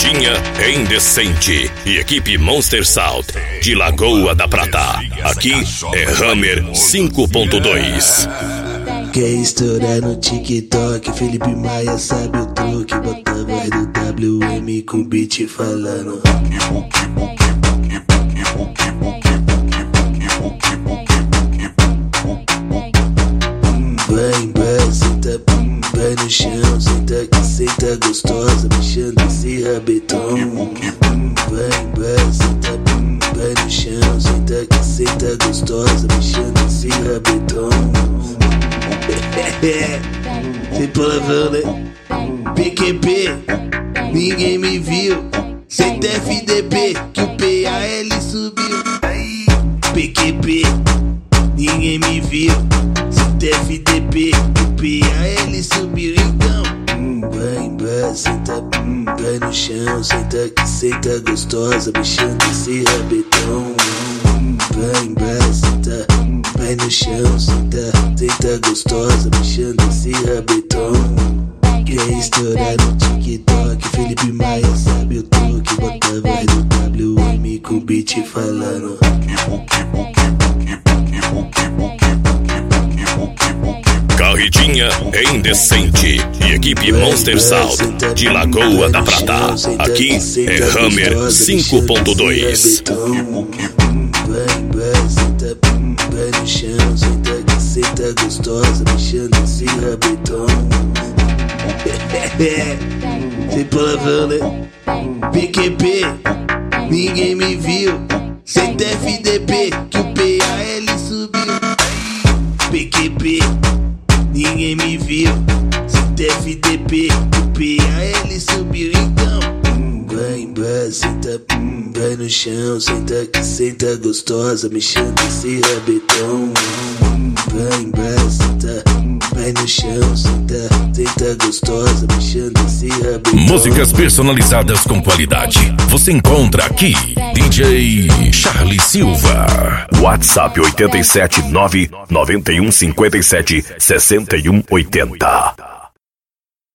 Carretinha é Indecente e equipe Monster Salt de Lagoa da Prata. Aqui é Hammer 5.2. Quer estourar no TikTok, Felipe Maia sabe o truque. Bota a voz do WM com beat falando. Vai, senta, vai no chão, senta que senta gostosa, mexendo esse rabetão. Vai, senta, vai no chão, senta que senta gostosa, mexendo esse rabetão. Sem palavrão, né? PQP, ninguém me viu. Sem FDP, que o PAL subiu. PQP, ninguém me viu. Sem FDP, que o PAL subiu. Então, vai, senta, vai no chão, senta que senta gostosa, mexendo esse rabetão. Vai, senta, vai no chão, senta gostosa, mexendo esse rabetão. Quer estourar no TikTok, Felipe Maia sabe o truque. Bota a voz do WM com beat falando. Carretinha é Indecente e equipe Monster Salt de Lagoa da Prata. Aqui é Hammer 5.2. Vai, senta, vai no chão, senta que senta gostosa, mexendo esse rabetão. Sem palavrão, né? PQP, ninguém me viu. Sem FDP, que o PAL subiu. PQP, ninguém me viu. Sem FDP, que o PAL subiu. Então, vai, senta, vai no chão, senta que senta gostosa, mexendo esse rabetão. Vai, senta, vai no chão, senta gostosa, mexendo esse rabetão. Músicas personalizadas com qualidade você encontra aqui. DJ Charlie Silva. WhatsApp 87 991 57 61 80.